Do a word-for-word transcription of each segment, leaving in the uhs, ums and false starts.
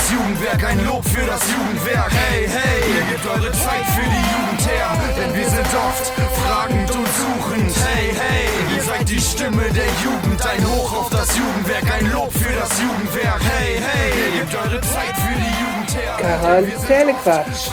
Jugendwerk, ein Lob für das Jugendwerk. Hey, hey, ihr gebt eure Zeit für die Jugend her, denn wir sind oft fragend und suchend. Hey, hey, ihr seid die Stimme der Jugend, ein Hoch auf das Jugendwerk, ein Lob für das Jugendwerk. Hey, hey, ihr gebt eure Zeit für die Jugend her. Quarantänequatsch.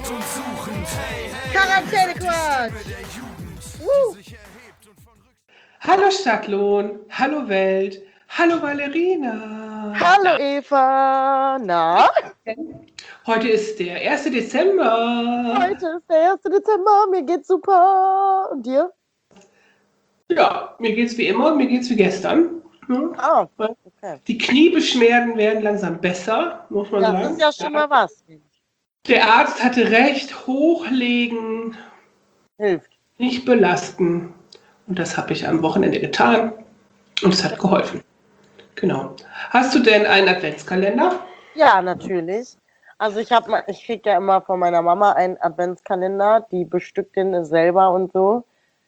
Quarantänequatsch. Uh. Hallo Stadtlohn, hallo Welt, hallo Valerina. Hallo Eva, na? Heute ist der erste Dezember. Heute ist der erste Dezember, mir geht's super. Und dir? Ja, mir geht's wie immer und mir geht's wie gestern. Hm? Ah, okay. Die Kniebeschwerden werden langsam besser, muss man Ja, sagen. das ist ja schon mal was. Der Arzt hatte recht, hochlegen, Hilft. nicht belasten. Und das habe ich am Wochenende getan und es hat geholfen. Genau. Hast du denn einen Adventskalender? Ja, natürlich. Also ich habe, ich kriege ja immer von meiner Mama einen Adventskalender, die bestückt den selber und so.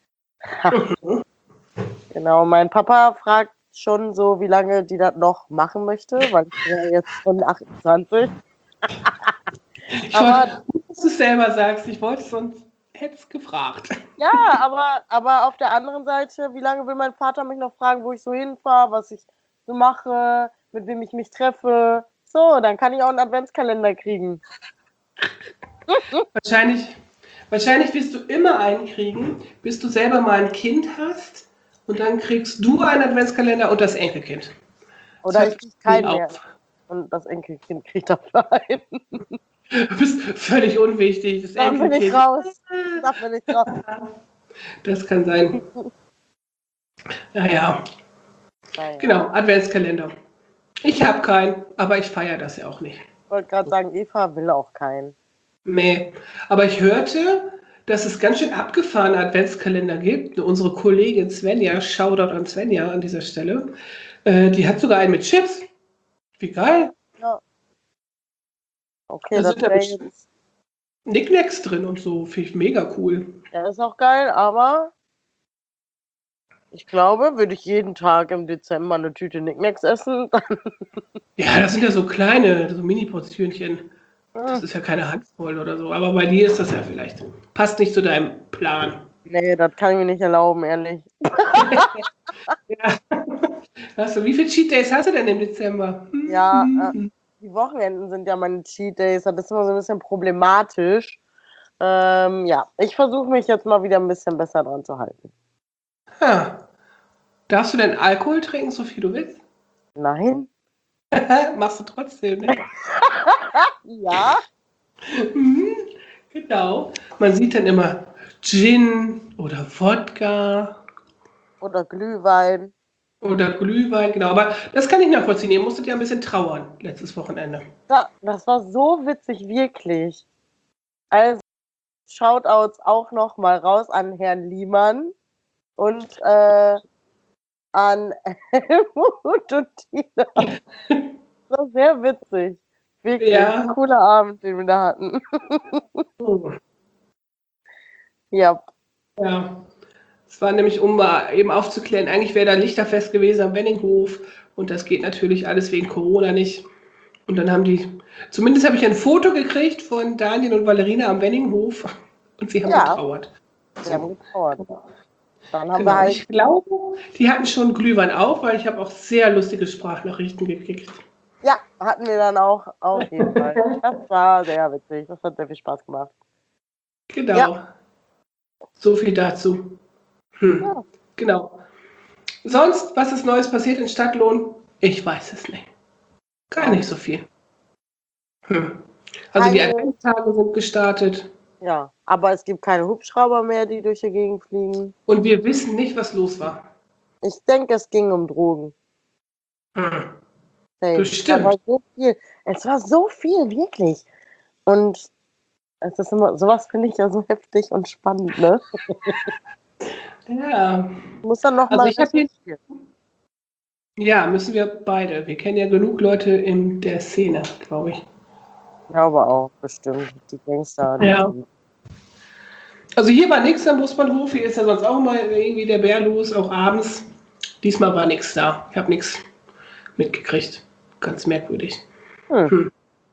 Genau, mein Papa fragt schon so, wie lange die das noch machen möchte, weil ich bin ja jetzt schon achtundzwanzig. Ich Aber wollte, dass du es selber sagst, ich wollte es sonst hätte es gefragt. ja, aber, aber auf der anderen Seite, wie lange will mein Vater mich noch fragen, wo ich so hinfahre, was ich so mache, mit wem ich mich treffe? So, dann kann ich auch einen Adventskalender kriegen. Wahrscheinlich, wahrscheinlich wirst du immer einen kriegen, bis du selber mal ein Kind hast und dann kriegst du einen Adventskalender und das Enkelkind. Oder Das ich kriege keinen hört mehr. auf. Und das Enkelkind kriegt dafür einen. Du bist völlig unwichtig. Das Da bin ich Enkelkind. raus. Da bin ich raus. Das kann sein. Naja, Naja. genau, Adventskalender. Ich habe keinen, aber ich feiere das ja auch nicht. Ich wollte gerade sagen, Eva will auch keinen. Nee, aber ich hörte, dass es ganz schön abgefahrene Adventskalender gibt. Unsere Kollegin Svenja, Shoutout an Svenja an dieser Stelle, äh, die hat sogar einen mit Chips. Wie geil. Ja. Okay, Da das sind da wäre bestimmt jetzt. Knickknacks drin und so. Finde ich mega cool. Ja, ist auch geil, aber ich glaube, würde ich jeden Tag im Dezember eine Tüte Knickknacks essen, dann Ja, das sind ja so kleine, so Mini-Portionchen. Das ist ja keine Handvoll oder so. Aber bei dir ist das ja vielleicht. Passt nicht zu deinem Plan. nee, das kann ich mir nicht erlauben, ehrlich. Ja. Hast du, wie viele Cheat Days hast du denn im Dezember? Hm, Ja, hm, äh, die Wochenenden sind ja meine Cheat Days, das ist immer so ein bisschen problematisch. Ähm, ja, ich versuche mich jetzt mal wieder ein bisschen besser dran zu halten. Ja. Darfst du denn Alkohol trinken, so viel du willst? Nein? Machst du trotzdem, ne? Ja? Mhm, genau. Man sieht dann immer Gin oder Wodka Oder Glühwein. oder Glühwein, genau. Aber das kann ich nachvollziehen. Ihr musstet ja ein bisschen trauern letztes Wochenende. Ja, das war so witzig, wirklich. Also, Shoutouts auch noch mal raus an Herrn Liemann und äh, an Helmut und Tina. Das war sehr witzig. Wirklich. Ja. Ein cooler Abend, den wir da hatten. Oh. Ja. Ja. Es war nämlich, um mal eben aufzuklären, eigentlich wäre da Lichterfest gewesen am Wenninghof und das geht natürlich alles wegen Corona nicht. Und dann haben die, zumindest habe ich ein Foto gekriegt von Daniel und Valerina am Wenninghof und sie haben Ja. getrauert. Wir haben getrauert. Dann haben Genau. wir halt. Ich glaube, die hatten schon Glühwein auf, weil ich habe auch sehr lustige Sprachnachrichten gekriegt. Ja, hatten wir dann auch auf jeden Fall. Das war sehr witzig. Das hat sehr viel Spaß gemacht. Genau. Ja. So viel dazu. Hm. Ja. Genau. Sonst, was ist Neues passiert in Stadtlohn? Ich weiß es nicht. Gar nicht so viel. Hm. Also die Keine- Adventstage sind gestartet Ja, aber es gibt keine Hubschrauber mehr, die durch die Gegend fliegen. und wir wissen nicht, was los war. Ich denke, es ging um Drogen. Hm. Hey, Bestimmt. Es war so viel. Es war so viel, wirklich. Und es ist immer, sowas finde ich ja so heftig und spannend, ne? Ja. Ich muss dann noch Also mal ich habe hier, recherchieren. ja, müssen wir beide. Wir kennen ja genug Leute in der Szene, glaube ich. Ich glaube auch, bestimmt. Die Gangster. Ja. Also hier war nichts am Busbahnhof, hier ist ja sonst auch mal irgendwie der Bär los, auch abends. Diesmal war nichts da. Ich habe nichts mitgekriegt. Ganz merkwürdig. Hm. Hm.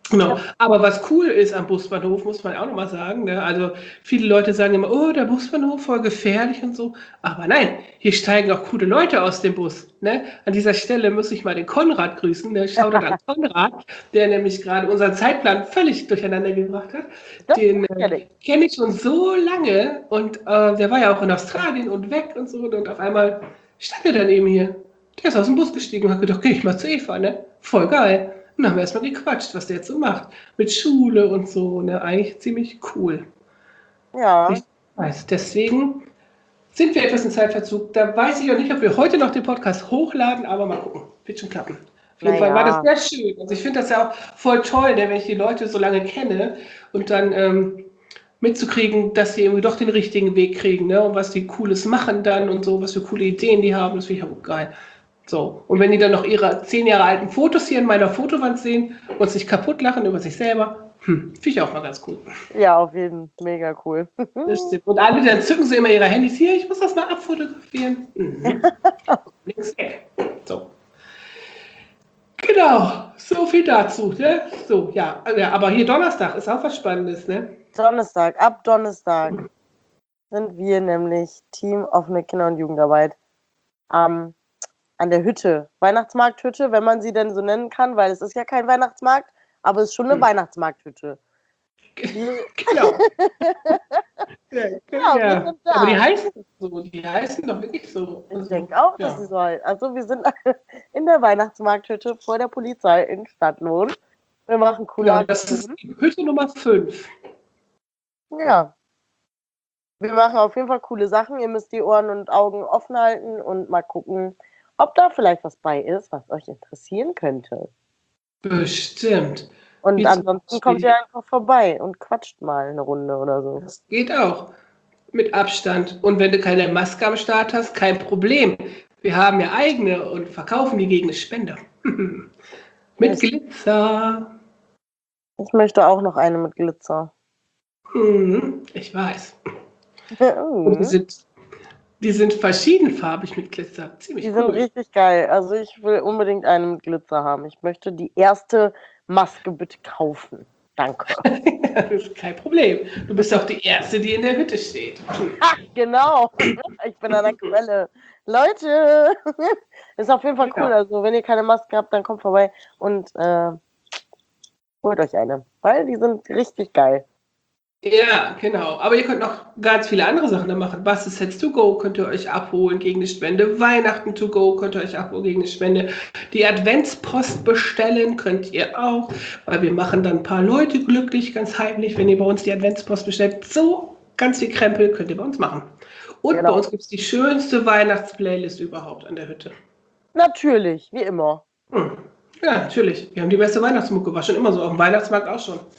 Genau, aber was cool ist am Busbahnhof, muss man auch nochmal sagen, ne? Also viele Leute sagen immer, oh, der Busbahnhof voll gefährlich und so. Aber nein, hier steigen auch coole Leute aus dem Bus. Ne? An dieser Stelle muss ich mal den Konrad grüßen. Ne? Shoutout an Konrad, der nämlich gerade unseren Zeitplan völlig durcheinander gebracht hat. Das Den kenn äh, ich. kenne ich schon so lange und äh, der war ja auch in Australien und weg und so. Und auf einmal stand er dann eben hier. Der ist aus dem Bus gestiegen und hat gedacht, geh ich mal zu Eva, ne? Voll geil. Und dann haben wir erstmal gequatscht, was der jetzt so macht. Mit Schule und so, ne? Eigentlich ziemlich cool. Ja, Ich weiß. Deswegen sind wir etwas in Zeitverzug. Da weiß ich auch nicht, ob wir heute noch den Podcast hochladen, aber mal gucken. Wird schon klappen. Auf jeden Fall war naja. das sehr schön. Also ich finde das ja auch voll toll, ne, wenn ich die Leute so lange kenne und dann ähm, mitzukriegen, dass sie irgendwie doch den richtigen Weg kriegen, ne? Und was die Cooles machen dann und so, was für coole Ideen die haben, das finde ich auch geil. So, und wenn die dann noch ihre zehn Jahre alten Fotos hier in meiner Fotowand sehen und sich kaputt lachen über sich selber, hm, finde ich auch mal ganz cool. Ja, auf jeden Fall. Mega cool. Das stimmt. Und alle, dann zücken sie immer ihre Handys. Hier, ich muss das mal abfotografieren. Mhm. Links weg. So. Genau, so viel dazu. Ne? So, ja. ja, aber hier Donnerstag ist auch was Spannendes, ne? Donnerstag, ab Donnerstag sind wir nämlich Team offene Kinder- und Jugendarbeit ähm, an der Hütte, Weihnachtsmarkthütte, wenn man sie denn so nennen kann, weil es ist ja kein Weihnachtsmarkt, aber es ist schon eine Hm. Weihnachtsmarkthütte. Die, Genau. ja, Ja, wir ja. sind da. Aber die heißen so, die heißen doch wirklich so. ich Also, denke auch, ja. dass sie so halt. Also wir sind in der Weihnachtsmarkthütte vor der Polizei in Stadtlohn. Wir machen coole Ja, das ist Aktionen. die Hütte Nummer fünf. Ja. Wir machen auf jeden Fall coole Sachen. Ihr müsst die Ohren und Augen offen halten und mal gucken, ob da vielleicht was bei ist, was euch interessieren könnte. Bestimmt. Und Wie zum ansonsten Beispiel- kommt ihr einfach vorbei und quatscht mal eine Runde oder so. Das geht auch. Mit Abstand. Und wenn du keine Maske am Start hast, kein Problem. Wir haben ja eigene und verkaufen die gegen eine Spende. Mit Das- Glitzer. Ich möchte auch noch eine mit Glitzer. Mhm, ich weiß. Und die Die sind, die sind verschiedenfarbig mit Glitzer. Ziemlich sind cool. richtig geil. Also ich will unbedingt eine mit Glitzer haben. Ich möchte die erste Maske bitte kaufen. Danke. Das ist kein Problem. Du bist auch die Erste, die in der Hütte steht. Ha, genau. Ich bin an der Quelle. Leute, ist auf jeden Fall cool. Genau. Also wenn ihr keine Maske habt, dann kommt vorbei und äh, holt euch eine. Weil die sind richtig geil. Ja, genau. Aber ihr könnt noch ganz viele andere Sachen da machen. Bastelsets to go könnt ihr euch abholen gegen eine Spende. Weihnachten to go könnt ihr euch abholen gegen eine Spende. Die Adventspost bestellen könnt ihr auch, weil wir machen dann ein paar Leute glücklich, ganz heimlich, wenn ihr bei uns die Adventspost bestellt. So ganz viel Krempel könnt ihr bei uns machen. Und Genau. bei uns gibt es die schönste Weihnachtsplaylist überhaupt an der Hütte. Natürlich, wie immer. Hm. Ja, natürlich. Wir haben die beste Weihnachtsmucke, war schon immer so. Auf dem Weihnachtsmarkt auch schon.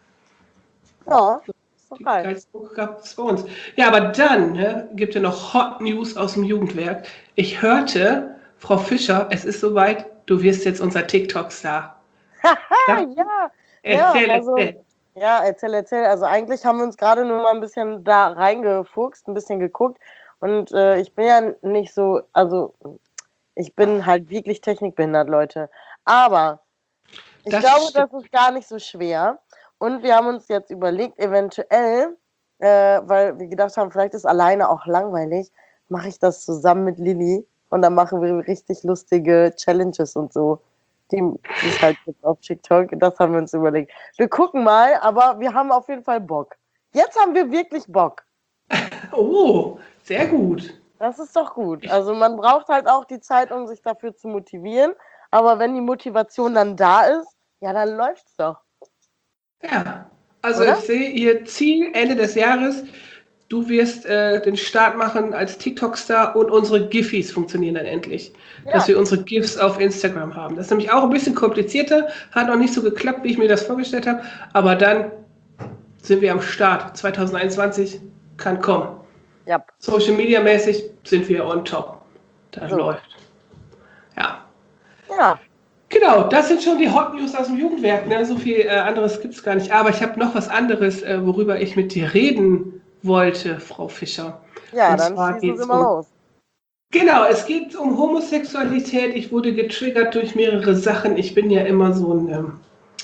Ja, ist doch Die geil. geilste Mucke gab es bei uns. Ja, aber dann ne, gibt es noch Hot News aus dem Jugendwerk. Ich hörte, Frau Fischer, es ist soweit, du wirst jetzt unser TikTok-Star. Ah, Ja. ja. Erzähl, Ja, also- erzähl. Ja, erzähl, erzähl. Also eigentlich haben wir uns gerade nur mal ein bisschen da reingefuchst, ein bisschen geguckt. Und äh, ich bin ja nicht so, also ich bin halt wirklich technikbehindert, Leute. Aber ich Das glaube, stimmt. das ist gar nicht so schwer. Und wir haben uns jetzt überlegt, eventuell, äh, weil wir gedacht haben, vielleicht ist alleine auch langweilig, mache ich das zusammen mit Lilly und dann machen wir richtig lustige Challenges und so. Die die es halt gibt auf TikTok. Das haben wir uns überlegt. Wir gucken mal, aber wir haben auf jeden Fall Bock. Jetzt haben wir wirklich Bock. Oh, sehr gut. Das ist doch gut. Also man braucht halt auch die Zeit, um sich dafür zu motivieren. Aber wenn die Motivation dann da ist, ja, dann läuft's doch. Ja, also Oder? ich sehe ihr Ziel Ende des Jahres. Du wirst äh, den Start machen als TikTok-Star und unsere Giphies funktionieren dann endlich. Ja. Dass wir unsere GIFs auf Instagram haben. Das ist nämlich auch ein bisschen komplizierter, hat noch nicht so geklappt, wie ich mir das vorgestellt habe. Aber dann sind wir am Start. zwanzig einundzwanzig kann kommen. Ja. Social Media mäßig sind wir on top. Das So. läuft. Ja. Ja. Genau, das sind schon die Hot News aus dem Jugendwerk. Ne? So viel äh, anderes gibt es gar nicht. Aber ich habe noch was anderes, äh, worüber ich mit dir reden wollte, Frau Fischer. Ja, Und dann zwar schießen geht's Sie mal um- los. Genau, es geht um Homosexualität. Ich wurde getriggert durch mehrere Sachen. Ich bin ja immer so ein, ähm,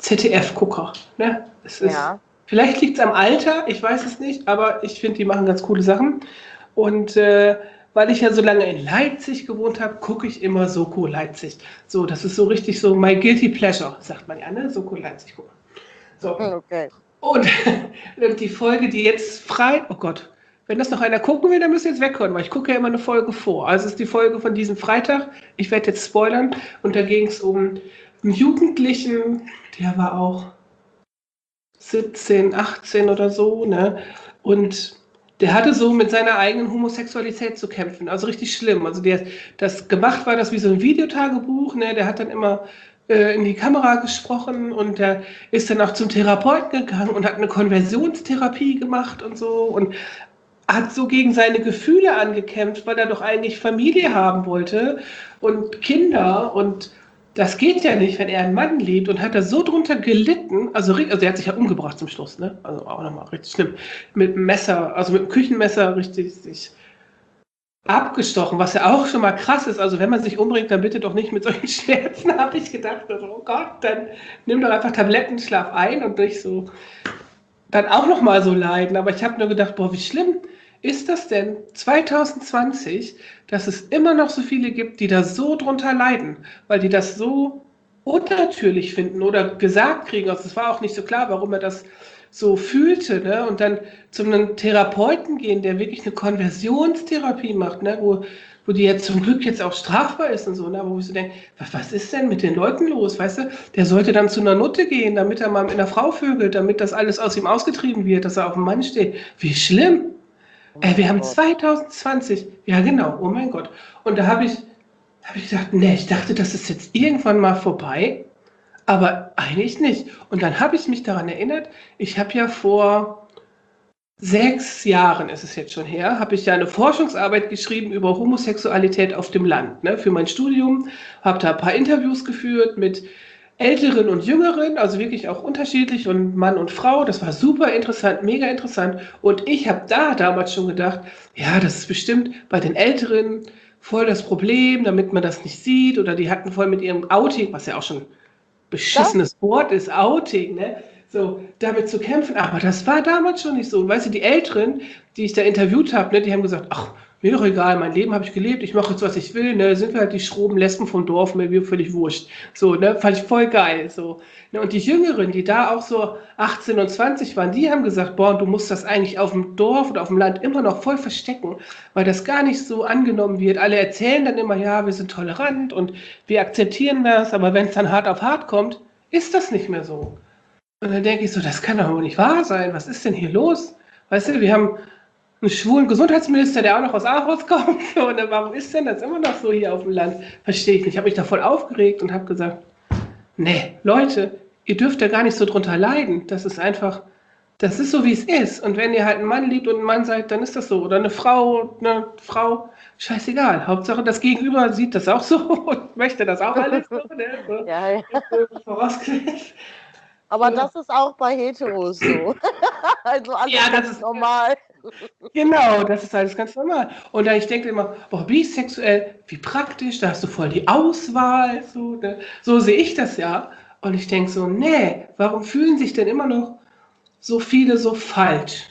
Z D F-Gucker. Ne? Es ist, Ja. vielleicht liegt es am Alter, ich weiß es nicht, aber ich finde, die machen ganz coole Sachen. Und äh, weil ich ja so lange in Leipzig gewohnt habe, gucke ich immer Soko Leipzig. So, das ist so richtig so my guilty pleasure, sagt man ja, ne? Soko Leipzig gucken. So. Okay. Und die Folge, die jetzt frei, oh Gott, wenn das noch einer gucken will, dann müsst ihr jetzt weghören, weil ich gucke ja immer eine Folge vor. Also es ist die Folge von diesem Freitag, ich werde jetzt spoilern, und da ging es um einen Jugendlichen, der war auch siebzehn, achtzehn oder so, ne? Und der hatte so mit seiner eigenen Homosexualität zu kämpfen, also richtig schlimm. Also der, das gemacht war das wie so ein Videotagebuch, ne? Der hat dann immer äh, in die Kamera gesprochen und der ist dann auch zum Therapeuten gegangen und hat eine Konversionstherapie gemacht und so und hat so gegen seine Gefühle angekämpft, weil er doch eigentlich Familie haben wollte und Kinder, und das geht ja nicht, wenn er einen Mann liebt, und hat da so drunter gelitten, also, ri- also er hat sich ja umgebracht zum Schluss, ne? Also auch nochmal richtig schlimm, mit dem Messer, also mit dem Küchenmesser richtig sich abgestochen, was ja auch schon mal krass ist. Also wenn man sich umbringt, dann bitte doch nicht mit solchen Schmerzen, habe ich gedacht. Also, oh Gott, dann nimm doch einfach Tabletten, schlaf ein und nicht so dann auch noch mal so leiden. Aber ich habe nur gedacht, boah, wie schlimm ist das denn zwanzig zwanzig, dass es immer noch so viele gibt, die da so drunter leiden, weil die das so unnatürlich finden oder gesagt kriegen. Also es war auch nicht so klar, warum er das so fühlte, ne? Und dann zu einem Therapeuten gehen, der wirklich eine Konversionstherapie macht, ne? Wo, wo die jetzt zum Glück jetzt auch strafbar ist und so, ne? Wo ich so denke, was, was ist denn mit den Leuten los, weißt du? Der sollte dann zu einer Nutte gehen, damit er mal mit einer Frau vögelt, damit das alles aus ihm ausgetrieben wird, dass er auf dem Mann steht. Wie schlimm! Ey, wir haben zwanzig zwanzig, ja genau, oh mein Gott. Und da habe ich, hab ich gedacht, nee, ich dachte, das ist jetzt irgendwann mal vorbei, aber eigentlich nicht. Und dann habe ich mich daran erinnert, ich habe ja vor sechs Jahren, ist es jetzt schon her, habe ich ja eine Forschungsarbeit geschrieben über Homosexualität auf dem Land, ne, für mein Studium, habe da ein paar Interviews geführt mit Älteren und Jüngeren, also wirklich auch unterschiedlich, und Mann und Frau. Das war super interessant, mega interessant. Und ich habe da damals schon gedacht, ja, das ist bestimmt bei den Älteren voll das Problem, damit man das nicht sieht. Oder die hatten voll mit ihrem Outing, was ja auch schon ein beschissenes Wort ist, Outing, ne? So, damit zu kämpfen. Aber das war damals schon nicht so. Und weißt du, die Älteren, die ich da interviewt habe, ne, die haben gesagt, ach, mir doch egal, mein Leben habe ich gelebt, ich mache jetzt, was ich will, ne, sind wir halt die schroben Lesben vom Dorf, mir mir völlig wurscht. So, ne, fand ich voll geil, so. Ne, und die Jüngeren, die da auch so achtzehn und zwanzig waren, die haben gesagt, boah, du musst das eigentlich auf dem Dorf oder auf dem Land immer noch voll verstecken, weil das gar nicht so angenommen wird. Alle erzählen dann immer, ja, wir sind tolerant und wir akzeptieren das, aber wenn es dann hart auf hart kommt, ist das nicht mehr so. Und dann denke ich so, das kann doch wohl nicht wahr sein, was ist denn hier los? Weißt du, wir haben einen schwulen Gesundheitsminister, der auch noch aus Aarhus kommt. Und warum ist denn das immer noch so hier auf dem Land? Verstehe ich nicht. Ich habe mich da voll aufgeregt und habe gesagt, nee, Leute, ihr dürft ja gar nicht so drunter leiden. Das ist einfach, das ist so, wie es ist. Und wenn ihr halt einen Mann liebt und ein Mann seid, dann ist das so. Oder eine Frau, eine Frau, scheißegal. Hauptsache, das Gegenüber sieht das auch so und möchte das auch alles so. Ne? So. Ja, ja. Vorausgesetzt. Aber Ja. das ist auch bei Heteros so. Also alles Ja, das ganz ist- normal. Genau, das ist alles ganz normal. Und dann ich denke immer, boah, bisexuell, wie praktisch, da hast du voll die Auswahl. So, ne? So sehe ich das ja. Und ich denke so, nee, warum fühlen sich denn immer noch so viele so falsch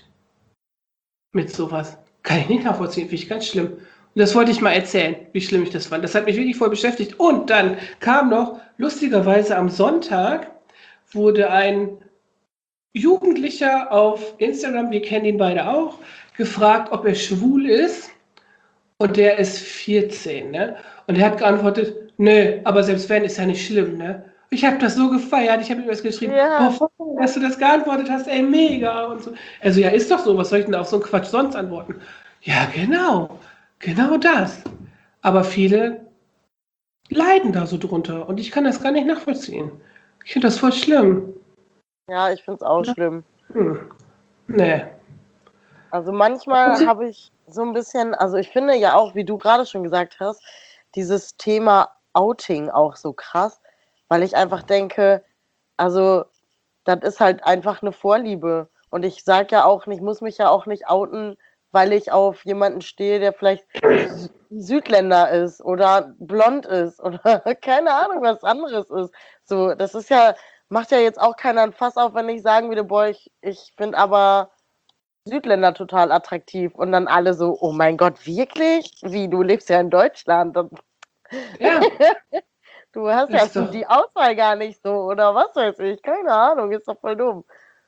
mit sowas? Kann ich nicht nachvollziehen, finde ich ganz schlimm. Und das wollte ich mal erzählen, wie schlimm ich das fand. Das hat mich wirklich voll beschäftigt. Und dann kam noch, lustigerweise am Sonntag, wurde ein Jugendlicher auf Instagram, wir kennen ihn beide auch, gefragt, ob er schwul ist. Und der ist vierzehn, ne? Und er hat geantwortet, nö, aber selbst wenn, ist ja nicht schlimm, ne? Ich habe das so gefeiert, ich habe ihm was geschrieben, Ja. boah, voll, dass du das geantwortet hast, ey, mega und so. Also ja, ist doch so, was soll ich denn auf so einen Quatsch sonst antworten? Ja, genau, genau das. Aber viele leiden da so drunter und ich kann das gar nicht nachvollziehen. Ich finde das voll schlimm. Ja, ich finde es auch Ja. schlimm. Hm. Nee. Also manchmal Okay. habe ich so ein bisschen, also ich finde ja auch, wie du gerade schon gesagt hast, dieses Thema Outing auch so krass, weil ich einfach denke, also das ist halt einfach eine Vorliebe. Und ich sage ja auch nicht, muss mich ja auch nicht outen, weil ich auf jemanden stehe, der vielleicht Sü- Südländer ist oder blond ist oder keine Ahnung, was anderes ist. So, das ist ja, macht ja jetzt auch keiner ein Fass auf, wenn ich sagen würde, boah, ich, ich finde aber Südländer total attraktiv. Und dann alle so, oh mein Gott, wirklich? Wie, du lebst ja in Deutschland. Und Ja, du hast das ja ist doch, die Auswahl gar nicht so. Oder was weiß ich. Keine Ahnung, ist doch voll dumm.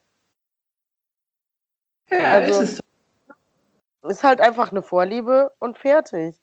ja, ist Also, es doch. ist halt einfach eine Vorliebe und fertig.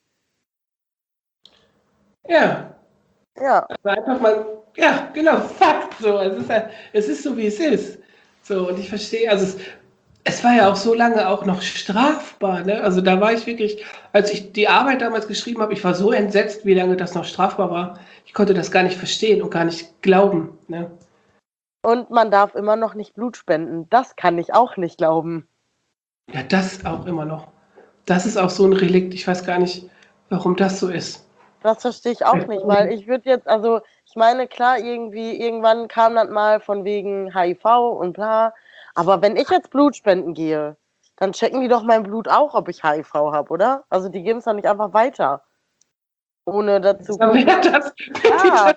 Ja, Ja. also einfach mal, ja, genau, Fakt. So, es ist, ja, es ist so, wie es ist. So, und ich verstehe, also es, es war ja auch so lange auch noch strafbar, ne? Also da war ich wirklich, als ich die Arbeit damals geschrieben habe, ich war so entsetzt, wie lange das noch strafbar war. Ich konnte das gar nicht verstehen und gar nicht glauben, ne? Und man darf immer noch nicht Blut spenden. Das kann ich auch nicht glauben. Ja, das auch immer noch. Das ist auch so ein Relikt. Ich weiß gar nicht, warum das so ist. Das verstehe ich auch nicht, weil ich würde jetzt, also ich meine, klar, irgendwie, irgendwann kam das mal von wegen H I V und bla. Aber wenn ich jetzt Blut spenden gehe, dann checken die doch mein Blut auch, ob ich H I V habe, oder? Also die geben es dann nicht einfach weiter. Ohne dazu Aber gucken. wer das, Ja.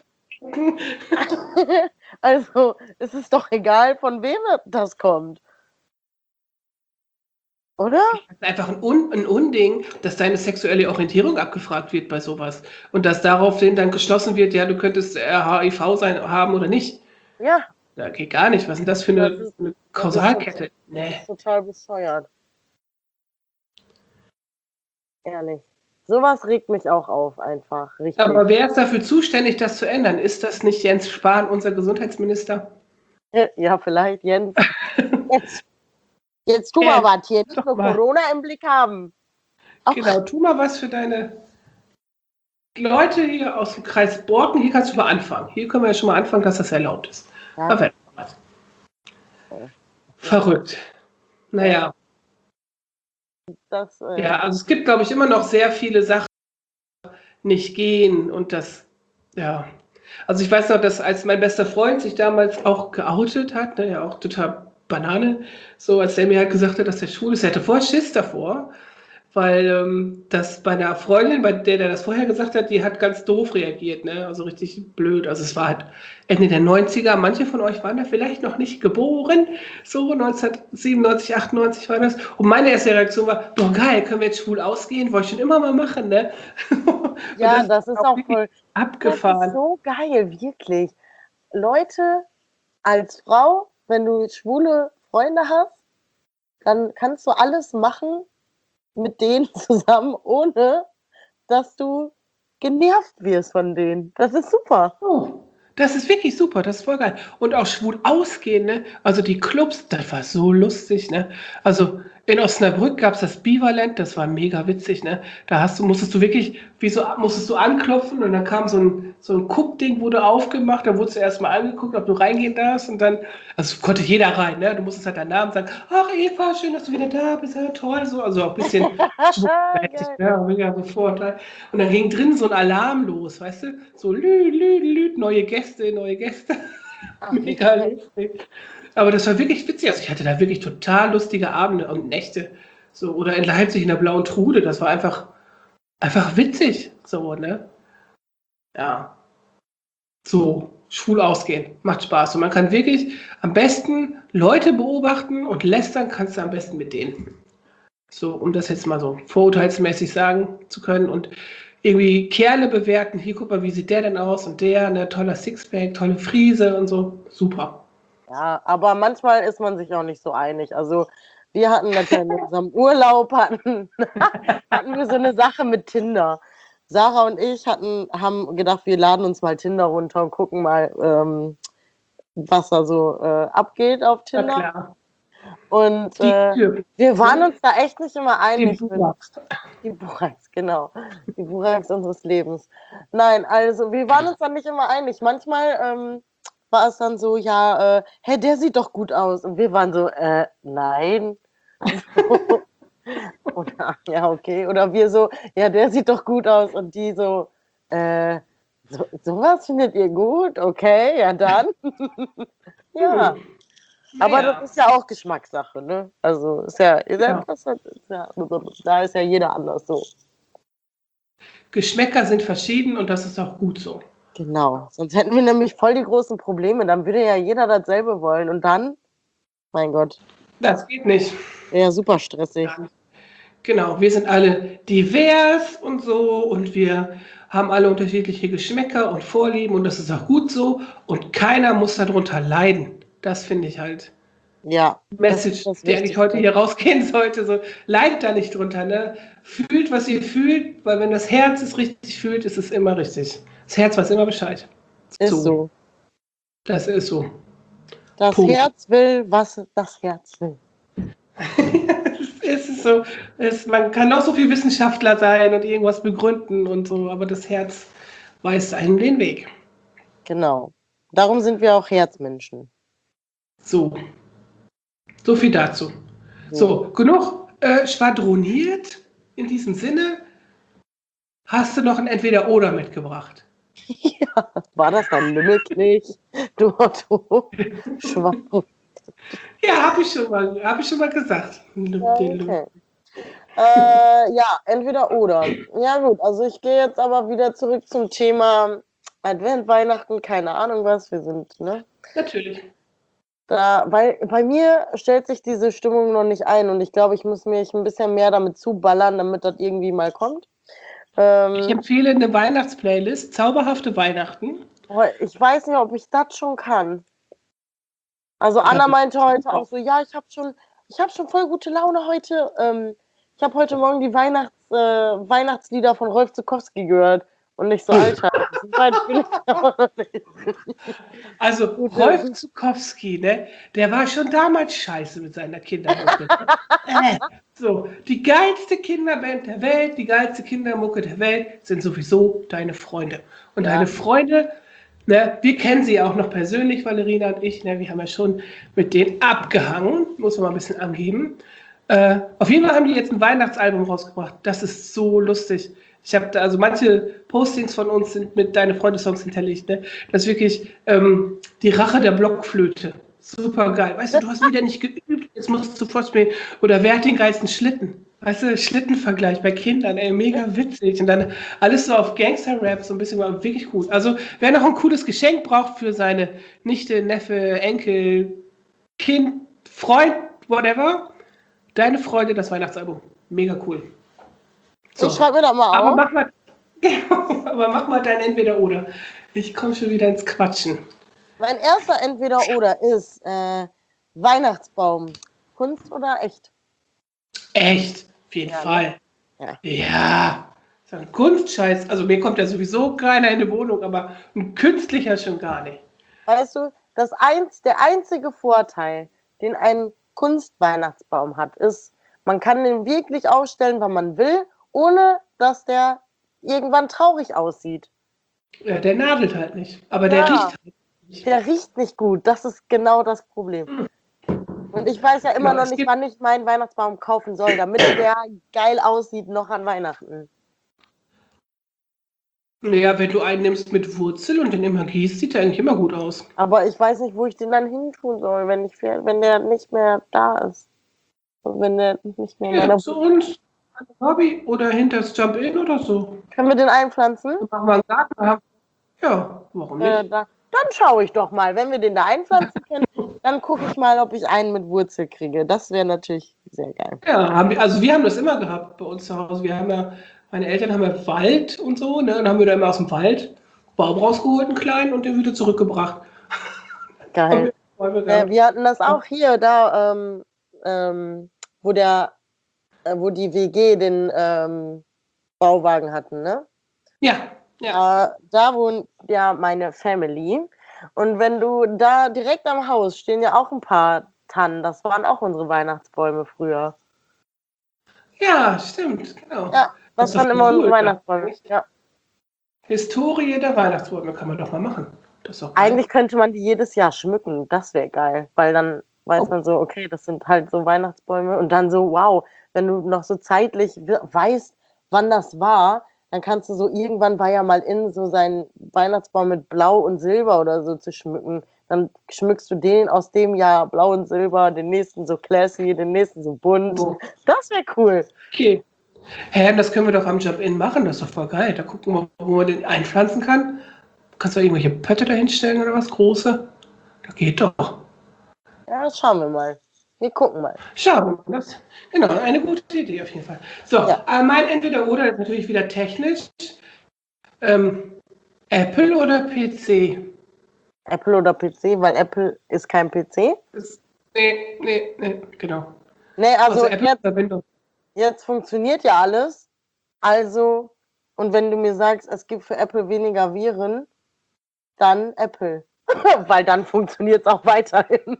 Also, es ist doch egal, von wem das kommt. Oder? Das ist einfach ein, Un ein Unding, dass deine sexuelle Orientierung abgefragt wird bei sowas. Und dass daraufhin dann geschlossen wird, ja, du könntest äh, H I V sein, haben oder nicht. Ja. Ja, geht gar nicht. Was ist denn das für Das eine, ist, eine das ist, Kausalkette? das Nee. ist total bescheuert. Ehrlich. Sowas regt mich auch auf, einfach. Richtig. Aber wer ist dafür zuständig, das zu ändern? Ist das nicht Jens Spahn, unser Gesundheitsminister? Ja, vielleicht, Jens. Jetzt, jetzt tu Jens, mal was hier, nicht doch nur mal. Corona im Blick haben. Auch, Genau, tu mal was für deine Leute hier aus dem Kreis Borken. Hier kannst du mal anfangen. Hier können wir ja schon mal anfangen, dass das erlaubt ist. Ja. Da wird mal was. Verrückt. Naja, das, äh, ja, also es gibt, glaube ich, immer noch sehr viele Sachen, die nicht gehen und das, ja. Also ich weiß noch, dass als mein bester Freund sich damals auch geoutet hat, ne, ja auch total Banane, so als der mir halt gesagt hat, dass der schwul ist, er hatte voll Schiss davor, weil ähm, das bei einer Freundin, bei der der das vorher gesagt hat, die hat ganz doof reagiert, ne? Also richtig blöd. Also es war halt Ende der neunziger, manche von euch waren da vielleicht noch nicht geboren, so neunzehnhundertsiebenundneunzig, achtundneunzig war das. Und meine erste Reaktion war, boah geil, können wir jetzt schwul ausgehen? Wollte ich schon immer mal machen, ne? ja, das, das ist auch wirklich voll. abgefahren. Das ist so geil, wirklich. Leute, als Frau, wenn du schwule Freunde hast, dann kannst du alles machen mit denen zusammen, ohne dass du genervt wirst von denen. Das ist super. Oh, das ist wirklich super, das ist voll geil. Und auch schwul ausgehen, ne? Also die Clubs, das war so lustig, ne? Also in Osnabrück gab es das Bivaland, das war mega witzig, ne? Da hast du, musstest du wirklich, wie so, musstest du anklopfen und dann kam so ein, so ein Guckding, wurde aufgemacht, da wurdest du erstmal angeguckt, ob du reingehen darfst und dann, also konnte jeder rein, ne? Du musstest halt deinen Namen sagen, ach Eva, schön, dass du wieder da bist, ja toll, so, also auch ein bisschen schwulmäßig, ne? Mega sofort. Ne? Und dann ging drin so ein Alarm los, weißt du? So lü, lü, lü, neue Gäste, neue Gäste. Ach, Mega lustig. Aber das war wirklich witzig. Also ich hatte da wirklich total lustige Abende und Nächte. So, oder in Leipzig in der Blauen Trude. Das war einfach, einfach witzig. So, ne? Ja. So, schwul ausgehen. Macht Spaß. Und man kann wirklich am besten Leute beobachten und lästern kannst du am besten mit denen. So, um das jetzt mal so vorurteilsmäßig sagen zu können. Und irgendwie Kerle bewerten. Hier, guck mal, wie sieht der denn aus? Und der, ne, toller Sixpack, tolle Friese und so. Super. Ja, aber manchmal ist man sich auch nicht so einig. Also wir hatten natürlich in unserem Urlaub, hatten, hatten wir so eine Sache mit Tinder. Sarah und ich hatten, haben gedacht, wir laden uns mal Tinder runter und gucken mal, ähm, was da so äh, abgeht auf Na Tinder. klar. Und Die äh, Tür. wir waren uns da echt nicht immer einig. Die Buraks. Die Buraks, genau. Die Buraks unseres Lebens. Nein, also wir waren uns dann nicht immer einig. Manchmal ähm, war es dann so, ja, äh, hey, der sieht doch gut aus. Und wir waren so, äh, nein. Oder, ja, okay. Oder wir so, ja, der sieht doch gut aus. Und die so, äh, so, sowas findet ihr gut? Okay, ja dann. Ja. Aber Ja. das ist ja auch Geschmackssache, ne? Also ist ja, ist ja, Ja. das ist ja, da ist ja jeder anders so. Geschmäcker sind verschieden und das ist auch gut so. Genau, sonst hätten wir nämlich voll die großen Probleme. Dann würde ja jeder dasselbe wollen. Und dann, mein Gott, Das geht nicht. wäre ja super stressig. Genau, wir sind alle divers und so und wir haben alle unterschiedliche Geschmäcker und Vorlieben und das ist auch gut so und keiner muss darunter leiden. Das finde ich halt Ja, das Message, ist das die eigentlich heute Wichtigste. hier rausgehen sollte. So, leidet da nicht drunter, ne? Fühlt, was ihr fühlt, weil wenn das Herz es richtig fühlt, ist es immer richtig. Das Herz weiß immer Bescheid. Ist so. Das ist so. Das Punkt. Herz will, was das Herz will. Es ist so, es, man kann noch so viel Wissenschaftler sein und irgendwas begründen und so, aber das Herz weist einem den Weg. Genau. Darum sind wir auch Herzmenschen. So. So viel dazu. So, genug äh, schwadroniert in diesem Sinne. Hast du noch ein Entweder-Oder mitgebracht? Ja, war das ein Lümmelknecht? Du Otto. Schwach. Ja, habe ich schon mal, habe ich schon mal gesagt. Okay. Äh, ja, entweder oder. Ja gut, also ich gehe jetzt aber wieder zurück zum Thema Advent, Weihnachten, keine Ahnung was, wir sind, ne? Natürlich. Da, weil bei mir stellt sich diese Stimmung noch nicht ein und ich glaube, ich muss mich ein bisschen mehr damit zuballern, damit das irgendwie mal kommt. Ähm, Ich empfehle eine Weihnachtsplaylist, Zauberhafte Weihnachten. ich weiß nicht, ob ich das schon kann. Also Anna meinte heute auch so, ja, ich habe schon, ich habe schon voll gute Laune heute. Ähm, ich habe heute Morgen die Weihnachts, äh, Weihnachtslieder von Rolf Zukowski gehört. Und nicht so, Alter, das ist weit will ich aber noch nicht. Also Rolf Zukowski, ne, der war schon damals scheiße mit seiner Kindermucke. äh, so, die geilste Kinderband der Welt, die geilste Kindermucke der Welt sind sowieso deine Freunde. Und Ja. deine Freunde, ne, wir kennen sie auch noch persönlich, Valerina und ich, ne, wir haben ja schon mit denen abgehangen, muss man mal ein bisschen angeben. Äh, auf jeden Fall haben die jetzt ein Weihnachtsalbum rausgebracht. Das ist so lustig. Ich habe da, also manche Postings von uns sind mit Deine Freunde-Songs hinterlegt. Ne? Das ist wirklich ähm, die Rache der Blockflöte. Super geil. Weißt du, du hast wieder nicht geübt, jetzt musst du vorspielen. Oder wer hat den geilsten Schlitten? Weißt du, Schlittenvergleich bei Kindern, ey, mega witzig. Und dann alles so auf Gangster-Rap, so ein bisschen, war wirklich gut. Also, wer noch ein cooles Geschenk braucht für seine Nichte, Neffe, Enkel, Kind, Freund, whatever, Deine Freunde, das Weihnachtsalbum. Mega cool. So. Ich schreibe mir das mal Aber auf. mach mal, genau, aber mach mal dein Entweder-Oder. Ich komme schon wieder ins Quatschen. Mein erster Entweder-Oder ist äh, Weihnachtsbaum. Kunst oder echt? Echt, auf jeden Ja, Fall. Ja. Ja. So ein Kunstscheiß. Also mir kommt ja sowieso keiner in die Wohnung, aber ein künstlicher schon gar nicht. Weißt du, das eins, der einzige Vorteil, den ein Kunstweihnachtsbaum hat, ist, man kann den wirklich aufstellen, wann man will, ohne dass der irgendwann traurig aussieht. Ja, der nadelt halt nicht. Aber der Ja. riecht halt nicht. Der riecht nicht gut, das ist genau das Problem. Und ich weiß ja immer Genau, noch es nicht, gibt- wann ich meinen Weihnachtsbaum kaufen soll, damit der geil aussieht noch an Weihnachten. Naja, wenn du einen nimmst mit Wurzel und den immer gießt, sieht der eigentlich immer gut aus. Aber ich weiß nicht, wo ich den dann hin tun soll, wenn, ich, wenn der nicht mehr da ist. Und wenn der nicht mehr in Ja, meiner zu uns. An der Hobby oder hinter das Jump-In oder so. Können wir den einpflanzen? Machen wir einen Garten haben. Ja, warum nicht? Äh, da, dann schaue ich doch mal. Wenn wir den da einpflanzen können, dann gucke ich mal, ob ich einen mit Wurzel kriege. Das wäre natürlich sehr geil. Ja, haben wir, also wir haben das immer gehabt bei uns zu Hause. Wir haben ja, meine Eltern haben ja Wald und so, ne? Und haben wir da immer aus dem Wald Baum rausgeholt, einen kleinen, und den wieder zurückgebracht. Geil. Haben wir- Äh, wir hatten das auch hier, da, ähm, ähm, wo der, äh, wo die W G den ähm, Bauwagen hatten, ne? Ja, ja. Äh, da wohnt ja meine Family. Und wenn du da direkt am Haus stehen ja auch ein paar Tannen. Das waren auch unsere Weihnachtsbäume früher. Ja, stimmt, genau. Ja, das ist waren doch immer cool, unsere ja. Weihnachtsbäume. Ja. Historie der Weihnachtsbäume kann man doch mal machen. Das ist doch geil. Eigentlich könnte man die jedes Jahr schmücken. Das wäre geil. Weil dann weiß Oh. man so, okay, das sind halt so Weihnachtsbäume. Und dann so, wow, wenn du noch so zeitlich we- weißt, wann das war, dann kannst du so, irgendwann war ja mal in, so seinen Weihnachtsbaum mit Blau und Silber oder so zu schmücken. Dann schmückst du den aus dem Jahr Blau und Silber, den nächsten so classy, den nächsten so bunt. Oh. Das wäre cool. Okay. Hä, das können wir doch am Jump-In machen, das ist doch voll geil. Da gucken wir, wo man den einpflanzen kann. kannst du irgendwelche Pötte da hinstellen oder was, große? Das geht doch. Ja, das schauen wir mal. Wir gucken mal. Schauen wir mal. Das, genau, eine gute Idee auf jeden Fall. So, Ja. äh, mein Entweder-Oder ist natürlich wieder technisch. Ähm, Apple oder P C? Apple oder P C, weil Apple ist kein P C. Das, nee, nee, nee, genau. Nee, also, Also Apple jetzt, oder Windows. jetzt funktioniert ja alles. Also, und wenn du mir sagst, es gibt für Apple weniger Viren, dann Apple. Weil dann funktioniert es auch weiterhin.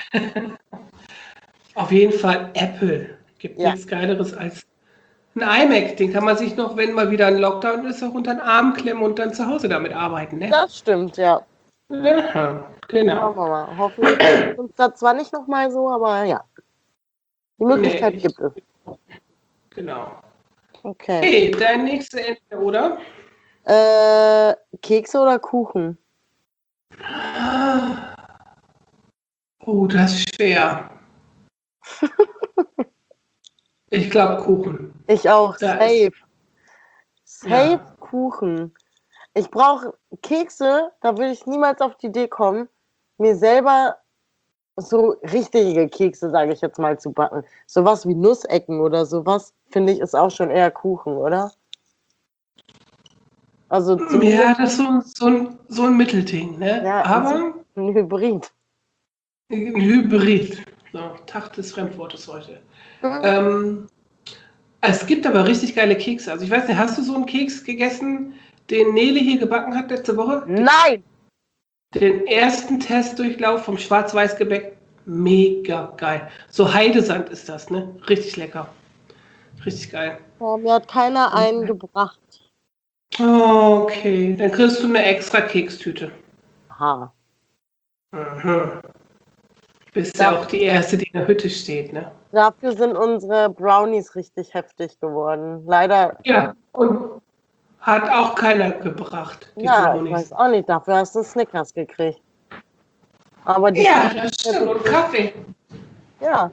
Auf jeden Fall Apple. Gibt Ja. nichts Geileres als ein iMac. Den kann man sich noch, wenn mal wieder ein Lockdown ist, auch unter den Arm klemmen und dann zu Hause damit arbeiten. Ne? Das stimmt, ja. Ja, genau. Schauen wir mal. Hoffentlich ist uns das zwar nicht nochmal so, aber ja. Die Möglichkeit Nee, ich- gibt es. Genau. Okay. Hey, dein nächster Ende, oder? Äh, Kekse oder Kuchen? Oh, das ist schwer. Ich glaube Kuchen. Ich auch. Da Safe. ist- Safe Ja. Kuchen. Ich brauche Kekse, da würde ich niemals auf die Idee kommen, mir selber so richtige Kekse, sage ich jetzt mal, zu backen. Sowas wie Nussecken oder sowas, finde ich, ist auch schon eher Kuchen, oder? Also Ja, zumindest das ist so, ein- so, ein, so ein Mittelding, ne? ja, Aber ein Hybrid. ein Hybrid. So, Tag des Fremdwortes heute. Ähm, es gibt aber richtig geile Kekse. Also ich weiß nicht, hast du so einen Keks gegessen, den Nele hier gebacken hat letzte Woche? Nein! Den ersten Testdurchlauf vom Schwarz-Weiß-Gebäck. Mega geil. So Heidesand ist das, ne? Richtig lecker. Richtig geil. Oh, mir hat keiner einen gebracht. Oh, okay, dann kriegst du eine extra Kekstüte. Aha. Mhm. Bist ja auch die Erste, die in der Hütte steht, ne? Dafür sind unsere Brownies richtig heftig geworden. Leider. Ja, und hat auch keiner gebracht, die Ja, ich Brownies. weiß auch nicht. Dafür hast du Snickers gekriegt. Aber die Ja, das stimmt. Und Kaffee. Ja.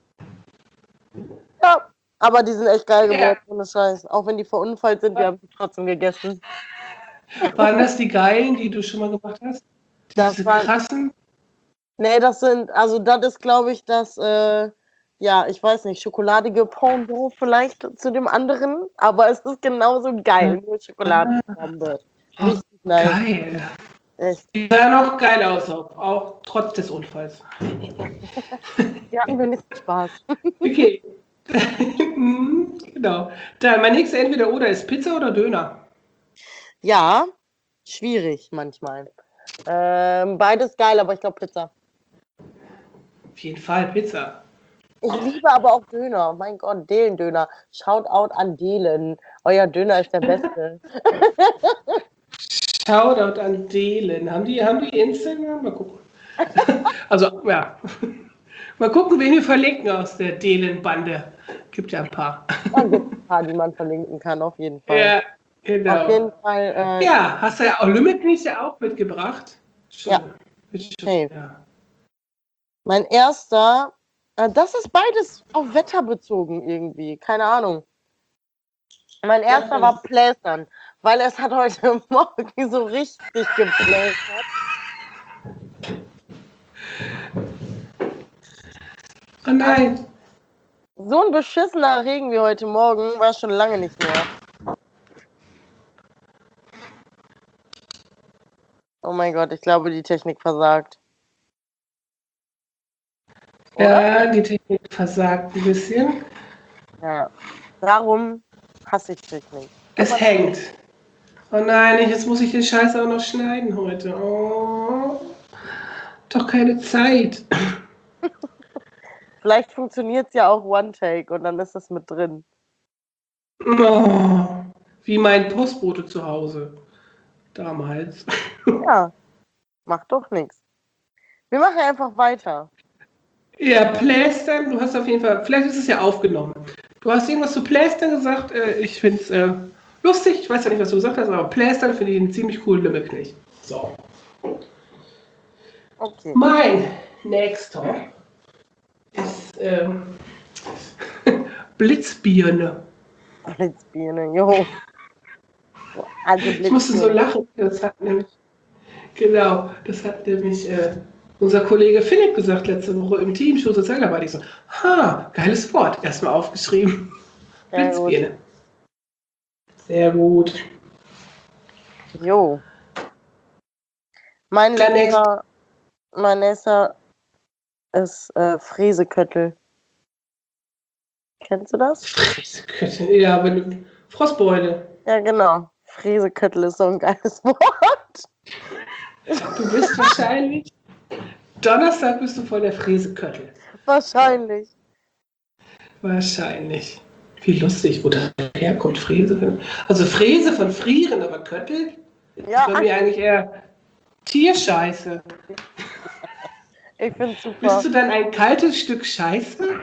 Ja, aber die sind echt geil Ja. geworden, ohne Scheiß. Auch wenn die verunfallt sind, wir haben sie trotzdem gegessen. Waren das die geilen, die du schon mal gemacht hast? Das Diese waren- krassen? Nee, das sind, also das ist, glaube ich, das, äh, ja, ich weiß nicht, schokoladige Pendant vielleicht zu dem anderen, aber es ist genauso geil, nur Schokoladenbombe. Oh, Richtig nice. geil. Echt. Die sahen auch geil aus, auch, auch trotz des Unfalls. Die hatten wenigstens Spaß. Okay. Mhm, genau. Dann mein nächster Entweder-Oder ist Pizza oder Döner. Ja, schwierig manchmal. Ähm, beides geil, aber ich glaube Pizza. Auf jeden Fall Pizza. Ich liebe aber auch Döner. Mein Gott, Delen-Döner. Shoutout an Delen. Euer Döner ist der beste. Shoutout an Delen. Haben die, haben die Instagram? Mal gucken. Also, ja. Mal gucken, wen wir verlinken aus der Delen-Bande. Gibt ja ein paar. Da gibt es ein paar, die man verlinken kann, auf jeden Fall. Ja, genau. Auf jeden Fall. Äh, Ja, hast du ja auch Limit ja auch mitgebracht. Schon. Ja. Schon, Hey. ja. Mein erster, äh, das ist beides auf Wetter bezogen irgendwie. Keine Ahnung. Mein erster war Plästern, weil es hat heute Morgen so richtig geplästert. Oh nein. So ein beschissener Regen wie heute Morgen war schon lange nicht mehr. Oh mein Gott, ich glaube, die Technik versagt. Ja, die Technik versagt ein bisschen. Ja. Darum hasse ich Technik. Es hängt. Oh nein, jetzt muss ich den Scheiß auch noch schneiden heute. Oh. Doch keine Zeit. Vielleicht funktioniert es ja auch One-Take und dann ist es mit drin. Oh. Wie mein Postbote zu Hause. Damals. Ja, macht doch nichts. Wir machen einfach weiter. Ja, Plästern, du hast auf jeden Fall, vielleicht ist es ja aufgenommen. Du hast irgendwas zu Plästern gesagt. Äh, ich finde es äh, lustig. Ich weiß ja nicht, was du gesagt hast, aber Plästern finde ich einen ziemlich coolen Lümmelknecht. So. Okay. Mein nächster ist ähm, Blitzbirne. Blitzbirne, jo. Also Ich musste so Blitzbirne. lachen. Das hat nämlich, Genau, das hat nämlich äh, unser Kollege Philipp gesagt letzte Woche im Team Schulsozialarbeit. Ich so, ha, geiles Wort, erstmal aufgeschrieben. Sehr gut. Blitzbirne. Sehr gut. Jo. Mein Der letzter, mein nächster ist äh, Fräseköttel. Kennst du das? Ja, wenn du, Frostbeule. Ja, genau. Fräseköttel ist so ein geiles Wort. Du bist wahrscheinlich, Donnerstag bist du voll der Fräseköttel. Wahrscheinlich. Wahrscheinlich. Wie lustig, wo das herkommt, Fräse. Also Fräse von Frieren, aber Köttel? Ja, Bei mir eigentlich eher Tierscheiße. ich finde super. Bist du dann ein kaltes Stück Scheiße?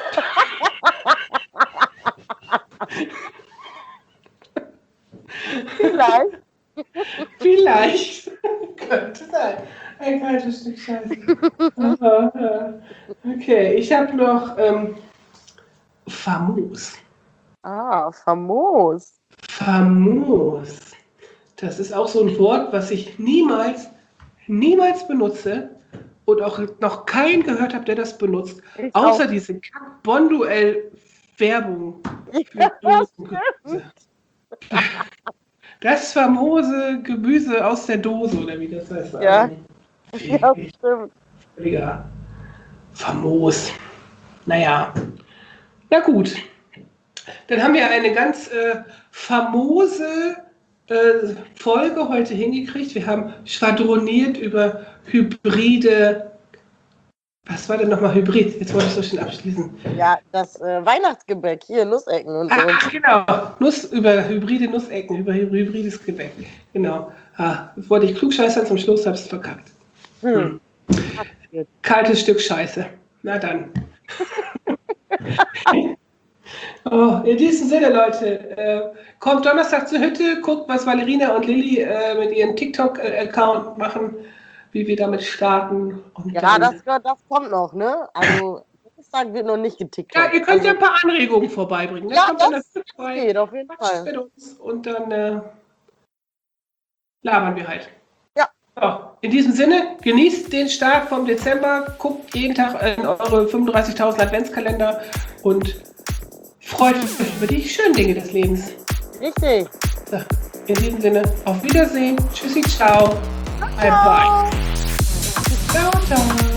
Vielleicht. Vielleicht. Könnte sein. Ein kaltes Stück Scheiße. Aha, ja. Okay, ich habe noch ähm, famos. Ah, famos. Famos. Das ist auch so ein Wort, was ich niemals, niemals benutze und auch noch keinen gehört habe, der das benutzt. Ich Außer auch. diese Kack-Bonduell-Werbung für Dosengemüse. Das famose Gemüse aus der Dose, oder wie das heißt. Ja. Also, Ja, stimmt. völliger Famos. Naja. Na gut. Dann haben wir eine ganz äh, famose äh, Folge heute hingekriegt. Wir haben schwadroniert über Hybride. Was war denn nochmal Hybrid? Jetzt wollte ich so schön abschließen. Ja, das äh, Weihnachtsgebäck, hier, Nussecken und so. Ah, genau. Nuss, über hybride Nussecken, über hybrides Gebäck. Genau. Ah, das wollte ich klugscheißern, zum Schluss habe ich es verkackt. Hm. Hm. Kaltes Stück Scheiße. Na dann. Oh, in diesem Sinne, Leute, äh, kommt Donnerstag zur Hütte, guckt, was Valerina und Lilly äh, mit ihrem TikTok-Account machen, wie wir damit starten. Und Ja, dann, das, das kommt noch, ne? Also, Donnerstag wird noch nicht getickt. ja, ihr könnt ja also, ein paar Anregungen vorbeibringen. Ne? Ja, Kommt an der das, Hütte das vorbei, geht auf jeden quatscht Fall. mit uns und dann äh, labern wir halt. Ja. So, in diesem Sinne, genießt den Start vom Dezember, guckt jeden Tag in eure fünfunddreißigtausend Adventskalender und freut euch über die schönen Dinge des Lebens. Richtig. So, in diesem Sinne, auf Wiedersehen. Tschüssi, ciao. Bye, bye. Ciao, ciao.